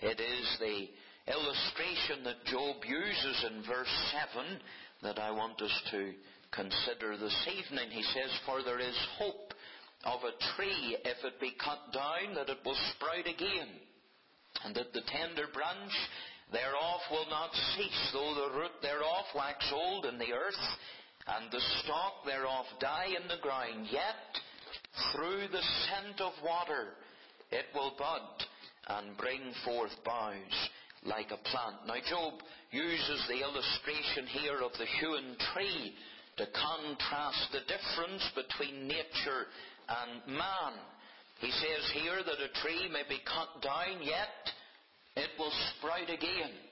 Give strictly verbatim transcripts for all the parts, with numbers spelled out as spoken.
It is the illustration that Job uses in verse seven that I want us to consider this evening. He says, "For there is hope of a tree, if it be cut down, that it will sprout again, and that the tender branch thereof will not cease, though the root thereof wax old in the earth, and the stalk thereof die in the ground. Yet through the scent of water it will bud, and bring forth boughs like a plant." Now Job uses the illustration here of the hewn tree to contrast the difference between nature and man. He says here that a tree may be cut down, yet it will sprout again.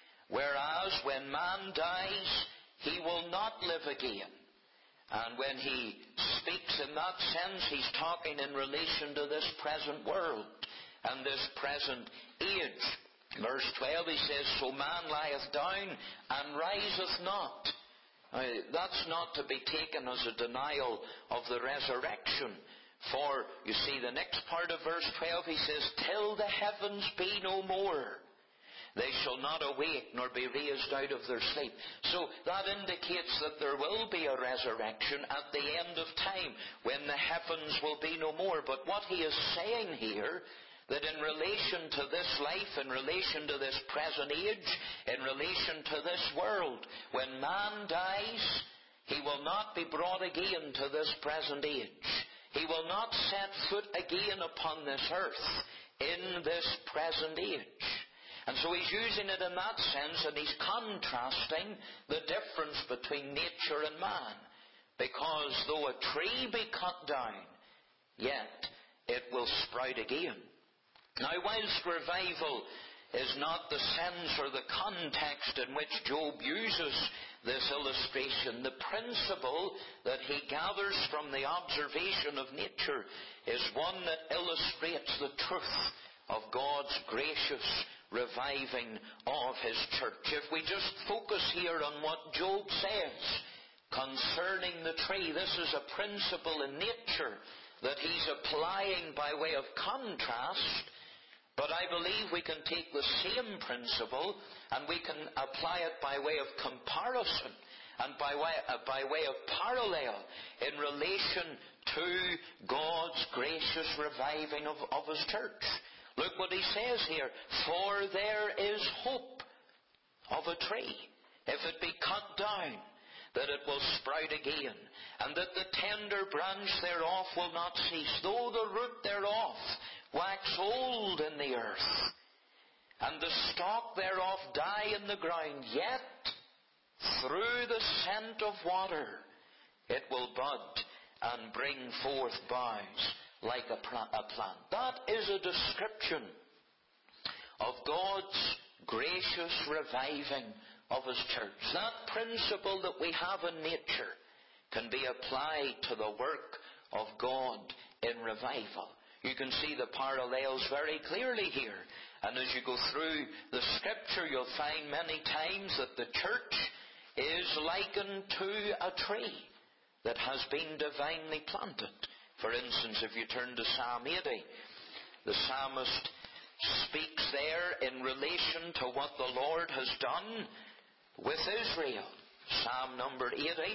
Whereas when man dies, he will not live again. And when he speaks in that sense, he's talking in relation to this present world and this present age. Verse twelve, he says, "So man lieth down and riseth not." Now, that's not to be taken as a denial of the resurrection. For, you see, the next part of verse twelve, he says, "Till the heavens be no more, they shall not awake nor be raised out of their sleep." So that indicates that there will be a resurrection at the end of time, when the heavens will be no more. But what he is saying here, that in relation to this life, in relation to this present age, in relation to this world, when man dies, he will not be brought again to this present age. He will not set foot again upon this earth in this present age. And so he's using it in that sense, and he's contrasting the difference between nature and man. Because though a tree be cut down, yet it will sprout again. Now, whilst revival is not the sense or the context in which Job uses this illustration, the principle that he gathers from the observation of nature is one that illustrates the truth of God's gracious reviving of His church. If we just focus here on what Job says concerning the tree, this is a principle in nature that he's applying by way of contrast. But I believe we can take the same principle and we can apply it by way of comparison and by way, uh, by way of parallel in relation to God's gracious reviving of, of His church. Look what he says here. "For there is hope of a tree, if it be cut down, that it will sprout again, and that the tender branch thereof will not cease, though the root thereof wax old in the earth, and the stalk thereof die in the ground. Yet through the scent of water it will bud and bring forth boughs like a plant." That is a description of God's gracious reviving of His church. That principle that we have in nature can be applied to the work of God in revival. You can see the parallels very clearly here. And as you go through the Scripture, you'll find many times that the church is likened to a tree that has been divinely planted. For instance, if you turn to Psalm eighty, the psalmist speaks there in relation to what the Lord has done with Israel. Psalm number eighty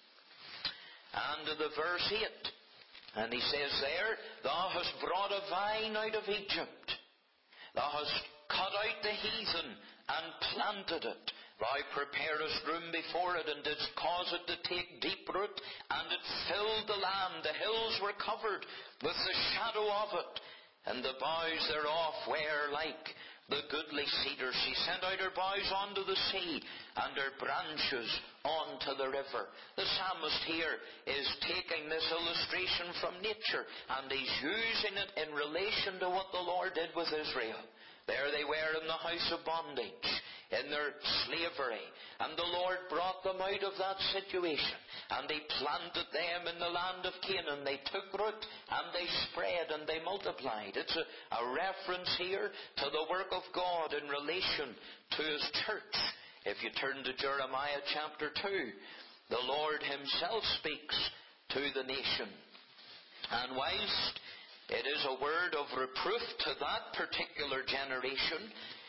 and the verse eight. And he says there, "Thou hast brought a vine out of Egypt. Thou hast cut out the heathen and planted it. Thou preparest room before it, and didst cause it to take deep root, and it filled the land. The hills were covered with the shadow of it, and the boughs thereof were like the goodly cedar. She sent out her boughs unto the sea, and her branches unto the river." The psalmist here is taking this illustration from nature, and he's using it in relation to what the Lord did with Israel. There they were in the house of bondage, in their slavery, and the Lord brought them out of that situation, and He planted them in the land of Canaan. They took root, and they spread, and they multiplied. It's a, a reference here to the work of God in relation to His church. If you turn to Jeremiah chapter two, the Lord Himself speaks to the nation. And whilst It is a word of reproof to that particular generation.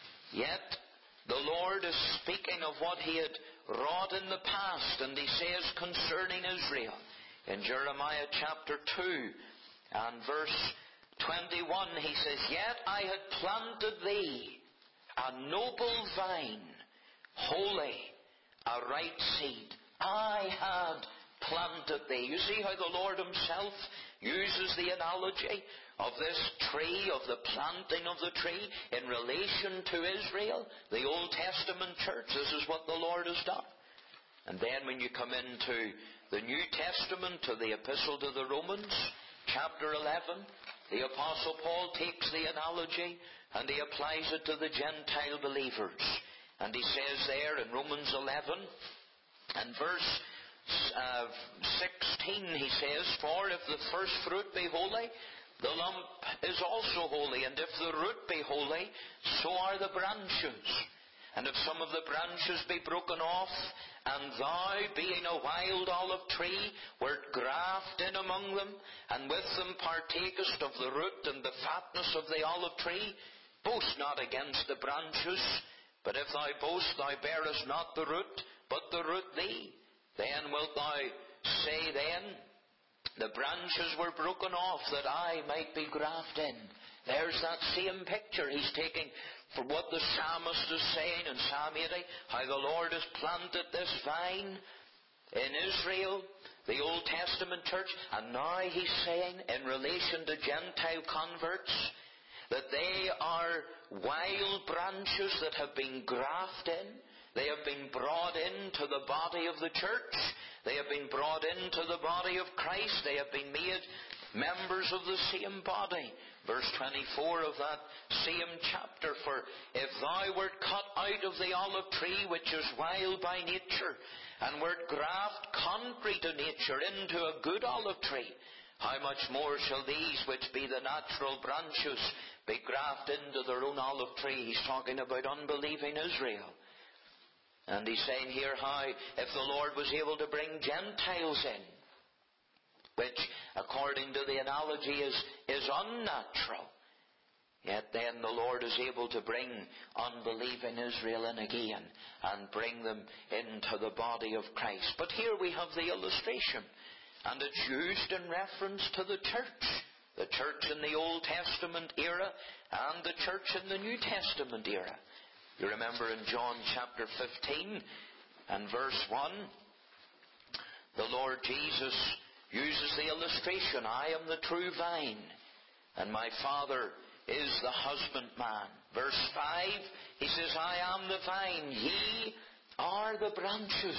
Yet the Lord is speaking of what He had wrought in the past, and He says concerning Israel in Jeremiah chapter two and verse twenty-one, He says, "Yet I had planted thee a noble vine, holy, a right seed. I had planted thee." You see how the Lord Himself uses the analogy of this tree, of the planting of the tree, in relation to Israel, the Old Testament church. This is what the Lord has done. And then when you come into the New Testament, to the Epistle to the Romans, chapter eleven, the Apostle Paul takes the analogy and he applies it to the Gentile believers. And he says there in Romans eleven and verse uh, sixteen, he says, "For if the first fruit be holy, the lump is also holy. And if the root be holy, so are the branches. And if some of the branches be broken off, and thou, being a wild olive tree, wert grafted in among them, and with them partakest of the root and the fatness of the olive tree, boast not against the branches. But if thou boast, thou bearest not the root, but the root thee. Then wilt thou say then, the branches were broken off that I might be grafted in." There's that same picture he's taking for what the psalmist is saying in Psalm eighty, how the Lord has planted this vine in Israel, the Old Testament church, and now he's saying in relation to Gentile converts that they are wild branches that have been grafted in. They have been brought into the body of the church. They have been brought into the body of Christ. They have been made members of the same body. Verse twenty-four of that same chapter, "For if thou wert cut out of the olive tree, which is wild by nature, and wert graft contrary to nature into a good olive tree, how much more shall these, which be the natural branches, be grafted into their own olive tree?" He's talking about unbelieving Israel. And he's saying here how, if the Lord was able to bring Gentiles in, which, according to the analogy, is, is unnatural, yet then the Lord is able to bring unbelieving Israel in again and bring them into the body of Christ. But here we have the illustration, and it's used in reference to the church. The church in the Old Testament era and the church in the New Testament era. You remember in John chapter fifteen and verse one, the Lord Jesus uses the illustration, "I am the true vine, and my Father is the husbandman." Verse five, he says, "I am the vine, ye are the branches."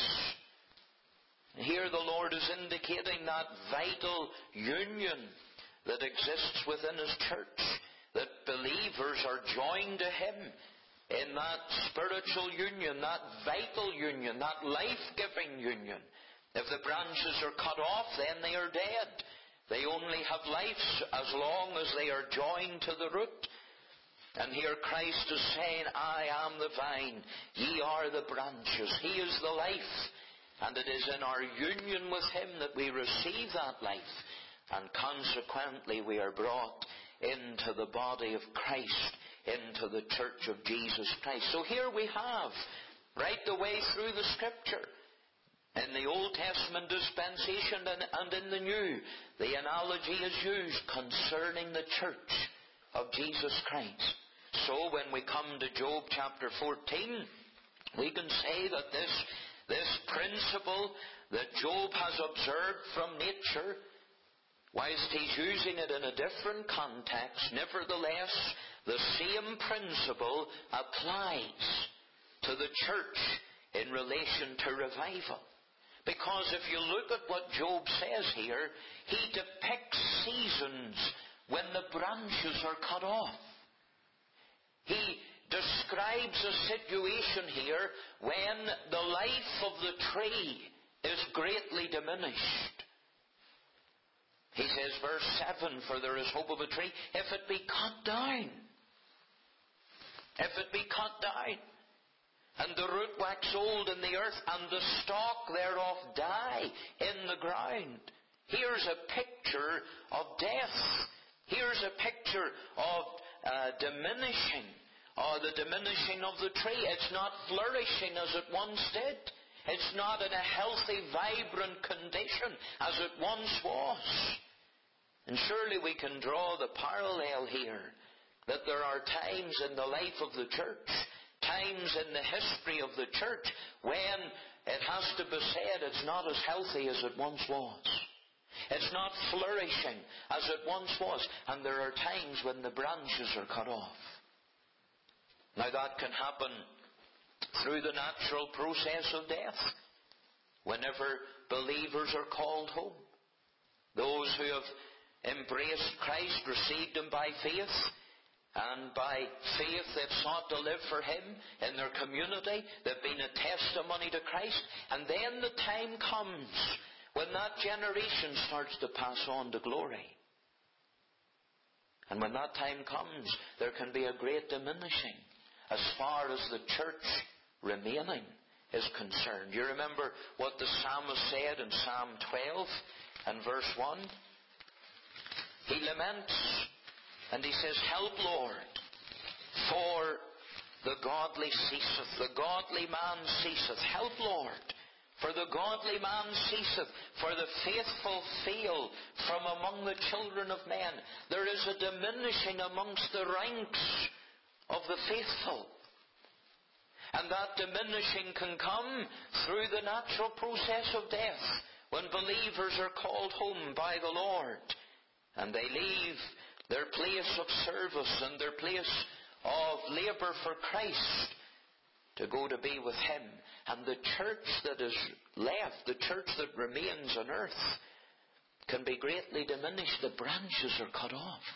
Here the Lord is indicating that vital union that exists within His church, that believers are joined to Him in that spiritual union, that vital union, that life-giving union. If the branches are cut off, then they are dead. They only have life as long as they are joined to the root. And here Christ is saying, "I am the vine, ye are the branches." He is the life. And it is in our union with Him that we receive that life. And consequently we are brought into the body of Christ, into the church of Jesus Christ. So here we have, right the way through the Scripture, in the Old Testament dispensation and in the New, the analogy is used concerning the church of Jesus Christ. So when we come to Job chapter fourteen, we can say that this, this principle that Job has observed from nature, whilst he's using it in a different context, nevertheless, the same principle applies to the church in relation to revival. Because if you look at what Job says here, he depicts seasons when the branches are cut off. He describes a situation here when the life of the tree is greatly diminished. He says, verse seven, "For there is hope of a tree, if it be cut down." If it be cut down, and the root wax old in the earth, and the stalk thereof die in the ground. Here's a picture of death Here's a picture of uh, diminishing, or the diminishing of the tree. It's not flourishing as it once did. It's not in a healthy, vibrant condition as it once was. And surely we can draw the parallel here that there are times in the life of the church, times in the history of the church, when it has to be said it's not as healthy as it once was. It's not flourishing as it once was. And there are times when the branches are cut off. Now that can happen through the natural process of death. Whenever believers are called home, those who have embraced Christ, received Him by faith, and by faith they've sought to live for Him in their community, they've been a testimony to Christ, and then the time comes when that generation starts to pass on to glory. And when that time comes, there can be a great diminishing as far as the church remaining is concerned. You remember what the psalmist said in Psalm twelve and verse one? He laments and he says, "Help, Lord, for the godly ceaseth, the godly man ceaseth. Help, Lord, for the godly man ceaseth, for the faithful fail from among the children of men." There is a diminishing amongst the ranks of the faithful. And that diminishing can come through the natural process of death, when believers are called home by the Lord, and they leave their place of service and their place of labour for Christ to go to be with Him. And the church that is left, the church that remains on earth, can be greatly diminished. The branches are cut off.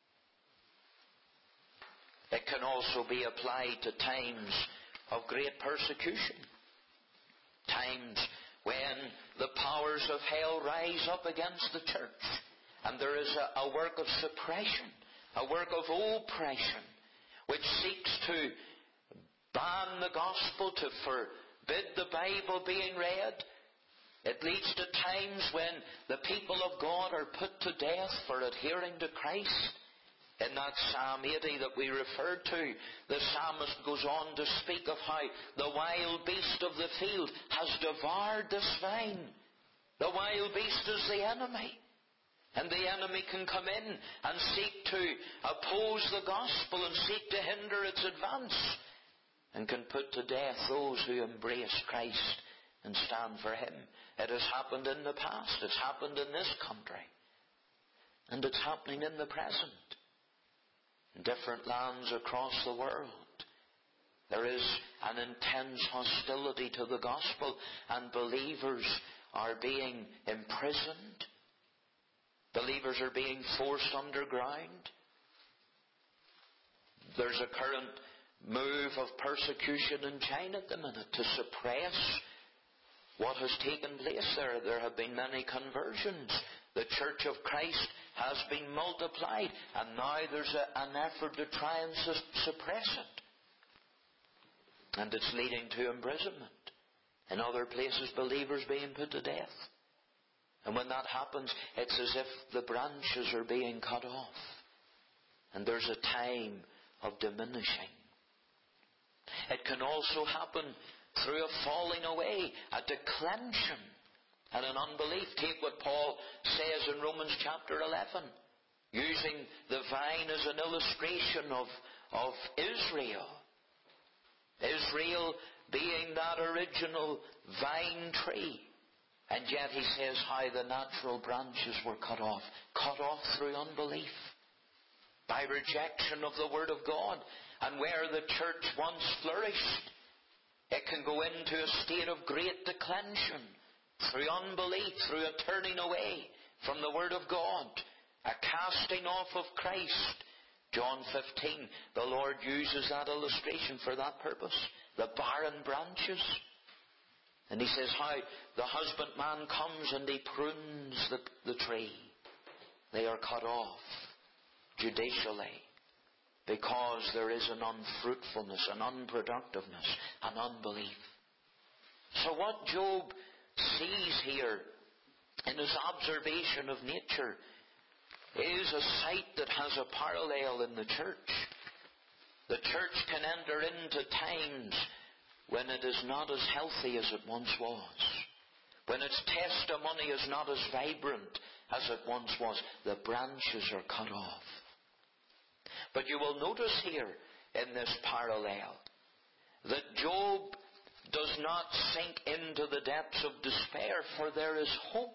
It can also be applied to times of great persecution. Times when the powers of hell rise up against the church, and there is a, a work of suppression, a work of oppression, which seeks to ban the gospel, to forbid the Bible being read. It leads to times when the people of God are put to death for adhering to Christ. In that Psalm eighty that we referred to, the psalmist goes on to speak of how the wild beast of the field has devoured the swine. The wild beast is the enemy. And the enemy can come in and seek to oppose the gospel and seek to hinder its advance, and can put to death those who embrace Christ and stand for Him. It has happened in the past. It's happened in this country. And it's happening in the present. In different lands across the world, there is an intense hostility to the gospel, and believers are being imprisoned. Believers are being forced underground. There's a current move of persecution in China at the minute to suppress what has taken place there. There have been many conversions. The Church of Christ has been multiplied, and now there's a, an effort to try and su- suppress it. And it's leading to imprisonment. In other places, believers being put to death. And when that happens, it's as if the branches are being cut off. And there's a time of diminishing. It can also happen through a falling away, a declension, and an unbelief. Take what Paul says in Romans chapter eleven, using the vine as an illustration of, of Israel. Israel being that original vine tree. And yet he says how the natural branches were cut off. Cut off through unbelief. By rejection of the Word of God. And where the church once flourished, it can go into a state of great declension. Through unbelief, through a turning away from the Word of God, a casting off of Christ. John fifteen, the Lord uses that illustration for that purpose. The barren branches. And He says how the husbandman comes and he prunes the, the tree. They are cut off judicially, because there is an unfruitfulness, an unproductiveness, an unbelief. So what Job sees here in his observation of nature is a sight that has a parallel in the church. The church can enter into times when it is not as healthy as it once was. When its testimony is not as vibrant as it once was. The branches are cut off. But you will notice here in this parallel that Job does not sink into the depths of despair, for there is hope.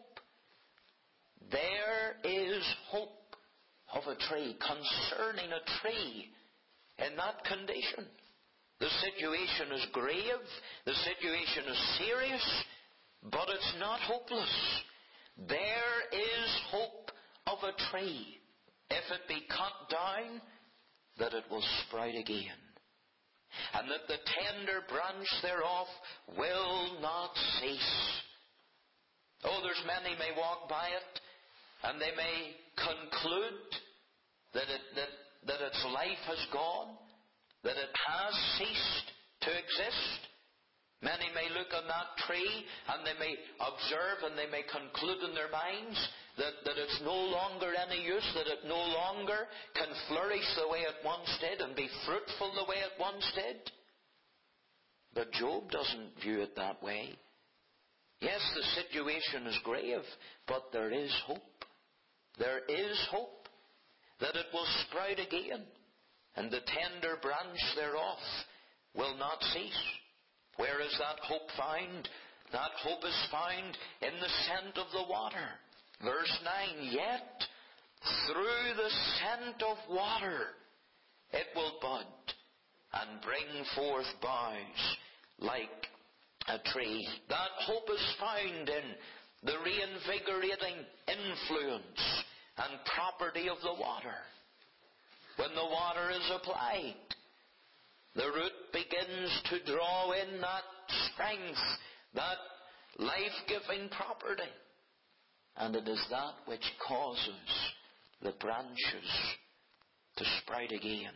There is hope of a tree, concerning a tree in that condition. The situation is grave, the situation is serious, but it's not hopeless. There is hope of a tree, if it be cut down, that it will sprout again, and that the tender branch thereof will not cease. Oh, there's many may walk by it, and they may conclude that, it, that, that its life has gone, that it has ceased to exist. Many may look on that tree and they may observe and they may conclude in their minds that, that it's no longer any use, that it no longer can flourish the way it once did and be fruitful the way it once did. But Job doesn't view it that way. Yes, the situation is grave, but there is hope. There is hope that it will sprout again, and the tender branch thereof will not cease. Where is that hope found? That hope is found in the scent of the water. Verse nine, yet through the scent of water it will bud and bring forth boughs like a tree. That hope is found in the reinvigorating influence and property of the water. When the water is applied, the root begins to draw in that strength, that life-giving property. And it is that which causes the branches to sprout again.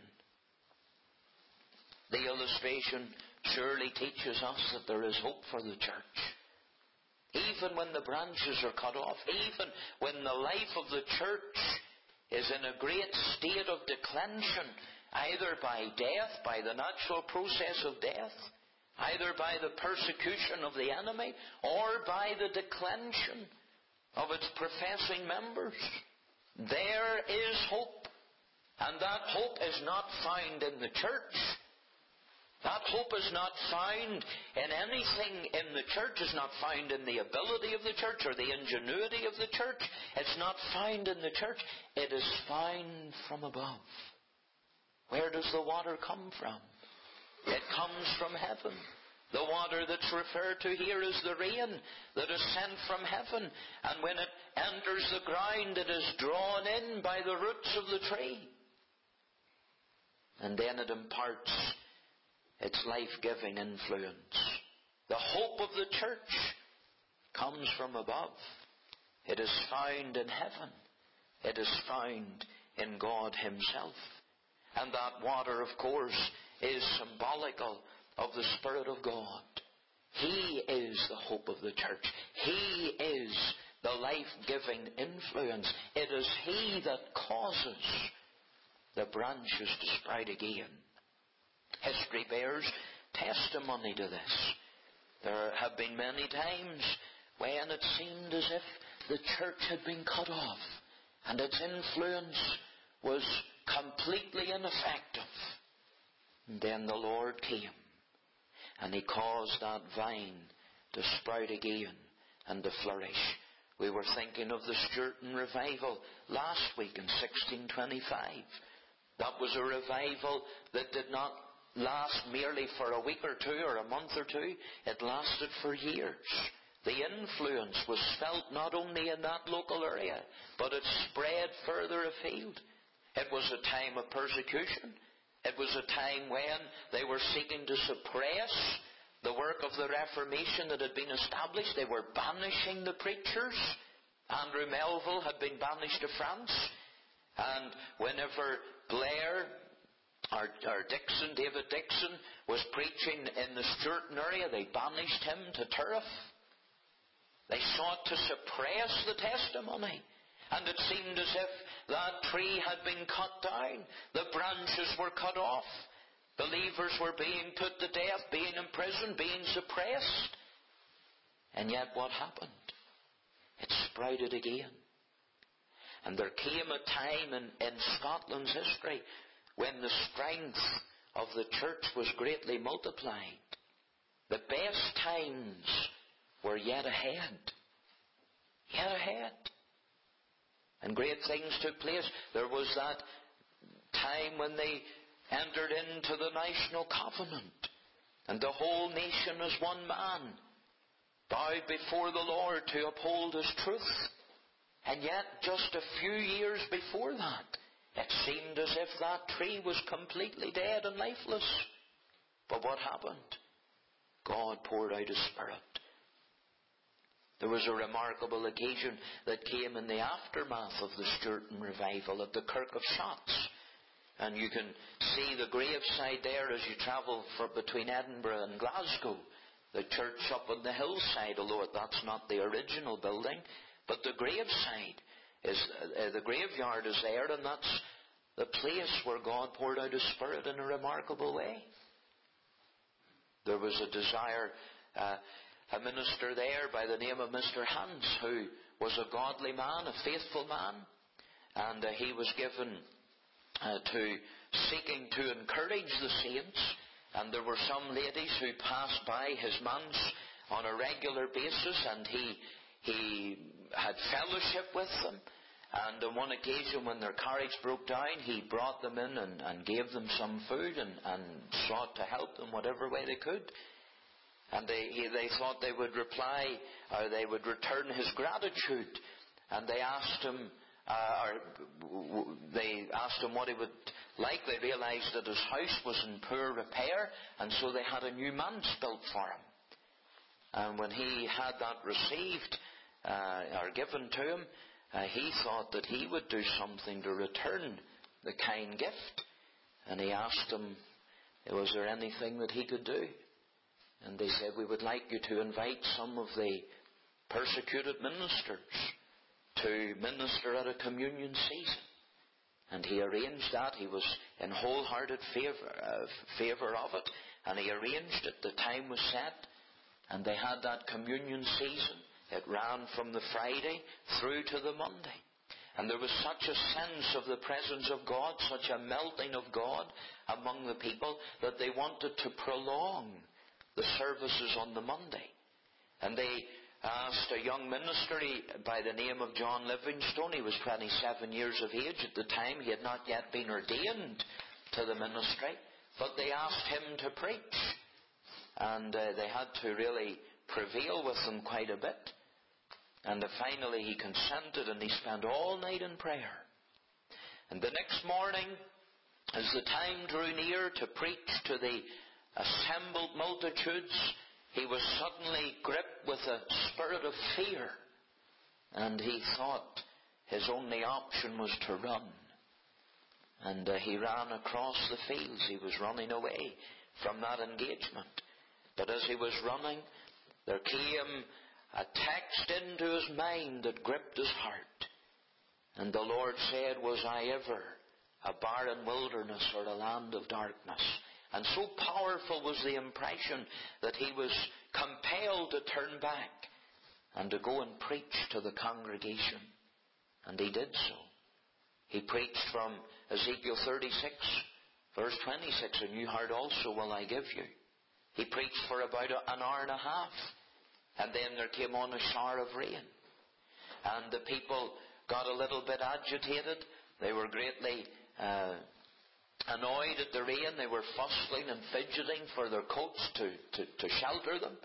The illustration surely teaches us that there is hope for the church. Even when the branches are cut off, even when the life of the church is in a great state of declension, either by death, by the natural process of death, either by the persecution of the enemy, or by the declension of its professing members, there is hope. And that hope is not found in the church. That hope is not found in anything in the church. It's not found in the ability of the church or the ingenuity of the church. It's not found in the church. It is found from above. Where does the water come from? It comes from heaven. The water that's referred to here is the rain that is sent from heaven. And when it enters the ground, it is drawn in by the roots of the tree. And then it imparts its life-giving influence. The hope of the church comes from above. It is found in heaven. It is found in God Himself. And that water, of course, is symbolical of the Spirit of God. He is the hope of the church. He is the life-giving influence. It is He that causes the branches to sprout again. History bears testimony to this. There have been many times when it seemed as if the church had been cut off and its influence was completely ineffective. And then the Lord came and He caused that vine to sprout again and to flourish. We were thinking of the Sturton revival last week in sixteen twenty-five. That was a revival that did not last merely for a week or two or a month or two. It lasted for years. The influence was felt not only in that local area, but it spread further afield. It was a time of persecution. It was a time when they were seeking to suppress the work of the Reformation that had been established. They were banishing the preachers. Andrew Melville had been banished to France. And whenever Blair or, or Dixon, David Dixon, was preaching in the Sturton area, they banished him to Turriff. They sought to suppress the testimony. And it seemed as if that tree had been cut down. The branches were cut off. Believers were being put to death, being imprisoned, being suppressed. And yet what happened? It sprouted again. And there came a time in, in Scotland's history when the strength of the church was greatly multiplied. The best times were yet ahead. Yet ahead. And great things took place. There was that time when they entered into the national covenant. And the whole nation as one man bowed before the Lord to uphold His truth. And yet, just a few years before that, it seemed as if that tree was completely dead and lifeless. But what happened? God poured out His Spirit. There was a remarkable occasion that came in the aftermath of the Sturton revival at the Kirk of Shotts. And you can see the graveside there as you travel for between Edinburgh and Glasgow. The church up on the hillside, although that's not the original building. But the graveside is, uh, the graveyard is there, and that's the place where God poured out His Spirit in a remarkable way. There was a desire, uh, a minister there by the name of Mister Hans, who was a godly man, a faithful man, and uh, he was given uh, to seeking to encourage the saints, and there were some ladies who passed by his manse on a regular basis, and he he had fellowship with them. And on one occasion when their carriage broke down, he brought them in and, and gave them some food and, and sought to help them whatever way they could. And they, he, they thought they would reply, or they would return his gratitude. And they asked him, uh, or they asked him what he would like. They realized that his house was in poor repair, and so they had a new manse built for him. And when he had that received, uh, or given to him, Uh, he thought that he would do something to return the kind gift. And he asked them, was there anything that he could do? And they said, we would like you to invite some of the persecuted ministers to minister at a communion season. And he arranged that. He was in wholehearted favour, uh, favour of it. And he arranged it. The time was set. And they had that communion season. It ran from the Friday through to the Monday. And there was such a sense of the presence of God, such a melting of God among the people, that they wanted to prolong the services on the Monday. And they asked a young minister by the name of John Livingstone. He was twenty-seven years of age at the time. He had not yet been ordained to the ministry. But they asked him to preach. And uh, they had to really prevail with him quite a bit. And finally he consented, and he spent all night in prayer. And the next morning, as the time drew near to preach to the assembled multitudes, he was suddenly gripped with a spirit of fear. And he thought his only option was to run. And uh, he ran across the fields. He was running away from that engagement. But as he was running, there came a text into his mind that gripped his heart. And the Lord said, was I ever a barren wilderness or a land of darkness? And so powerful was the impression that he was compelled to turn back and to go and preach to the congregation. And he did so. He preached from Ezekiel thirty-six, verse twenty-six, a new heart also will I give you. He preached for about an hour and a half. And then there came on a shower of rain. And the people got a little bit agitated. They were greatly uh, annoyed at the rain. They were fussing and fidgeting for their coats to, to, to shelter them.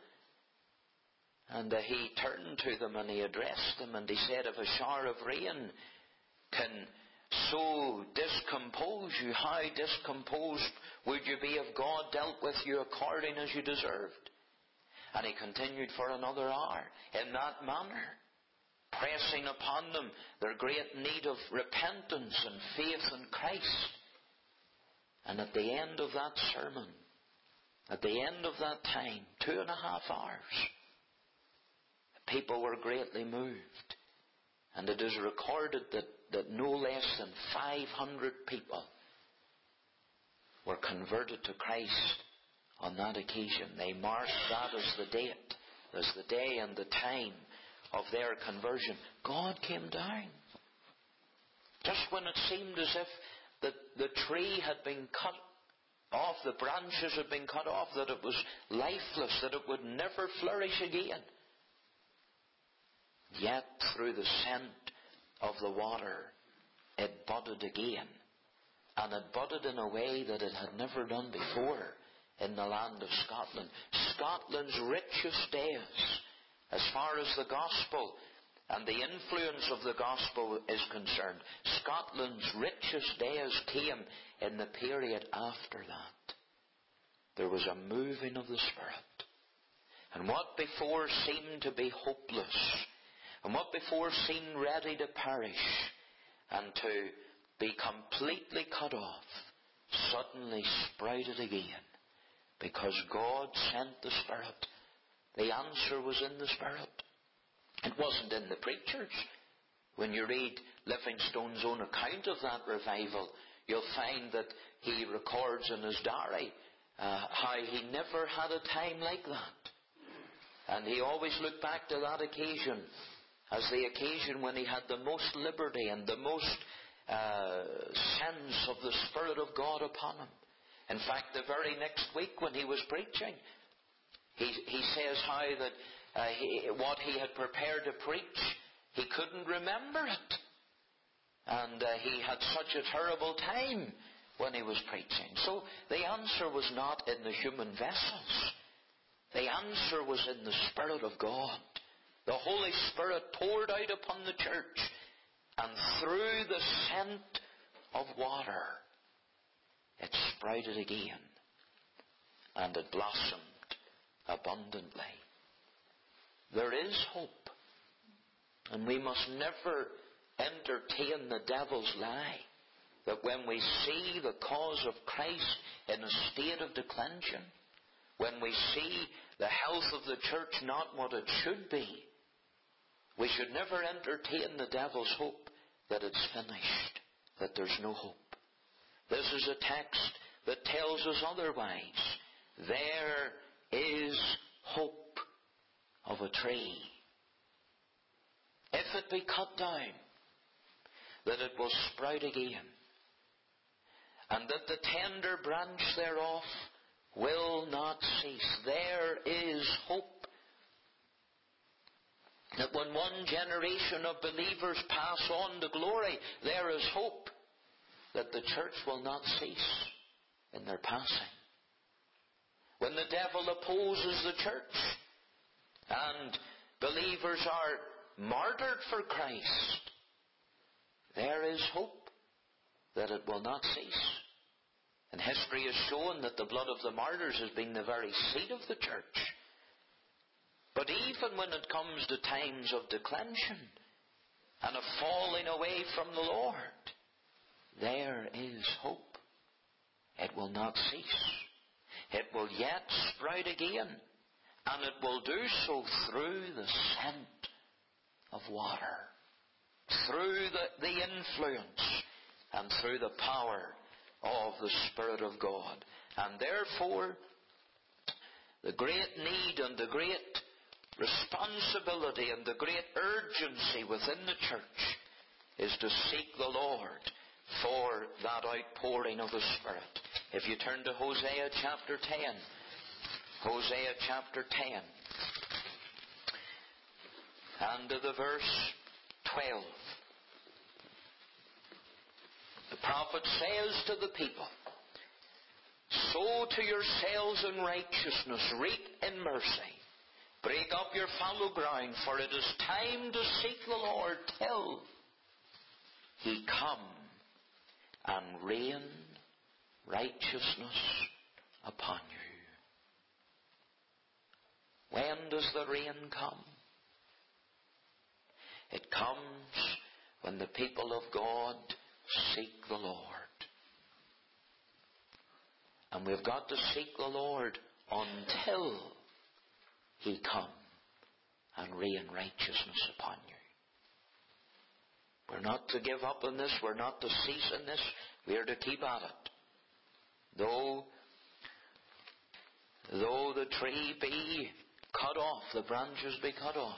And uh, he turned to them and he addressed them. And he said, if a shower of rain can so discompose you, how discomposed would you be if God dealt with you according as you deserved? And he continued for another hour in that manner, pressing upon them their great need of repentance and faith in Christ. And at the end of that sermon, at the end of that time, two and a half hours, the people were greatly moved. And it is recorded that, that no less than five hundred people were converted to Christ on that occasion. They marked that as the date, as the day and the time of their conversion. God came down. Just when it seemed as if the, the tree had been cut off, the branches had been cut off, that it was lifeless, that it would never flourish again. Yet through the scent of the water, it budded again. And it budded in a way that it had never done before in the land of Scotland. Scotland's richest days, as far as the gospel and the influence of the gospel is concerned, Scotland's richest days came in the period after that. There was a moving of the Spirit. And what before seemed to be hopeless, and what before seemed ready to perish and to be completely cut off, suddenly sprouted again, because God sent the Spirit. The answer was in the Spirit. It wasn't in the preachers. When you read Livingstone's own account of that revival, you'll find that he records in his diary uh, how he never had a time like that. And he always looked back to that occasion as the occasion when he had the most liberty and the most uh, sense of the Spirit of God upon him. In fact, the very next week when he was preaching, he, he says how that uh, he, what he had prepared to preach, he couldn't remember it. And uh, he had such a terrible time when he was preaching. So the answer was not in the human vessels. The answer was in the Spirit of God. The Holy Spirit poured out upon the church, and through the scent of water, it sprouted again, and it blossomed abundantly. There is hope, and we must never entertain the devil's lie that when we see the cause of Christ in a state of declension, when we see the health of the church not what it should be, we should never entertain the devil's hope that it's finished, that there's no hope. This is a text that tells us otherwise. There is hope of a tree, if it be cut down, that it will sprout again, and that the tender branch thereof will not cease. There is hope. That when one generation of believers pass on to glory, there is hope that the church will not cease in their passing. When the devil opposes the church and believers are martyred for Christ, there is hope that it will not cease. And history has shown that the blood of the martyrs has been the very seed of the church. But even when it comes to times of declension and a falling away from the Lord, there is hope. It will not cease. It will yet sprout again, and it will do so through the scent of water, through the, the influence and through the power of the Spirit of God. And therefore, the great need and the great responsibility and the great urgency within the church is to seek the Lord for that outpouring of the Spirit. If you turn to Hosea chapter ten, Hosea chapter ten, and to the verse twelve, the prophet says to the people, "Sow to yourselves in righteousness, reap in mercy. Break up your fallow ground, for it is time to seek the Lord till He come and rain righteousness upon you." When does the rain come? It comes when the people of God seek the Lord. And we've got to seek the Lord until He come and rain righteousness upon you. We're not to give up on this. We're not to cease in this. We are to keep at it. Though, though the tree be cut off, the branches be cut off.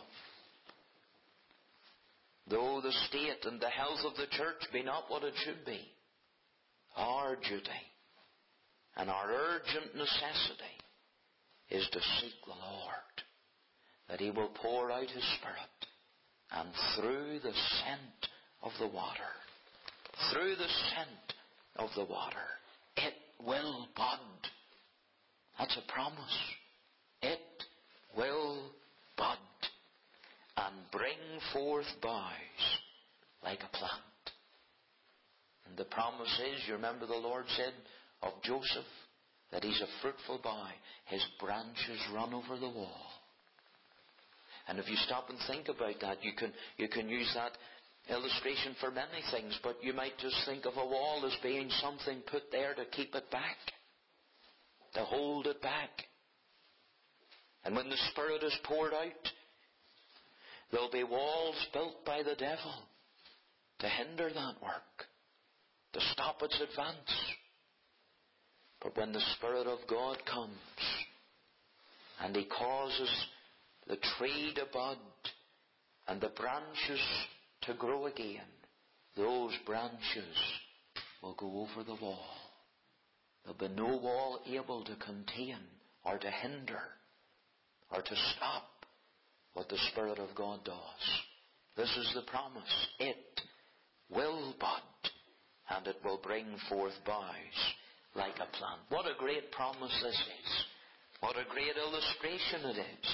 Though the state and the health of the church be not what it should be, our duty and our urgent necessity is to seek the Lord, that He will pour out His Spirit, and through the scent of the water, through the scent of the water, it will bud. That's a promise. It will bud and bring forth boughs like a plant. And the promise is, you remember the Lord said of Joseph, that he's a fruitful bough. His branches run over the wall. And if you stop and think about that, you can, you can use that illustration for many things, but you might just think of a wall as being something put there to keep it back, to hold it back. And when the Spirit is poured out, there'll be walls built by the devil to hinder that work, to stop its advance. But when the Spirit of God comes and He causes the tree to bud and the branches to grow again, those branches will go over the wall. There'll be no wall able to contain or to hinder or to stop what the Spirit of God does. This is the promise. It will bud, and it will bring forth boughs like a plant. What a great promise this is. What a great illustration it is.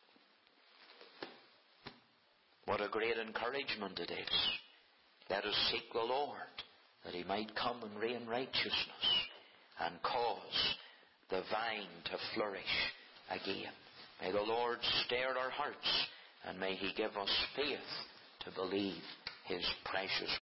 What a great encouragement it is. Let us seek the Lord, that He might come and reign righteousness and cause the vine to flourish again. May the Lord stir our hearts, and may He give us faith to believe His precious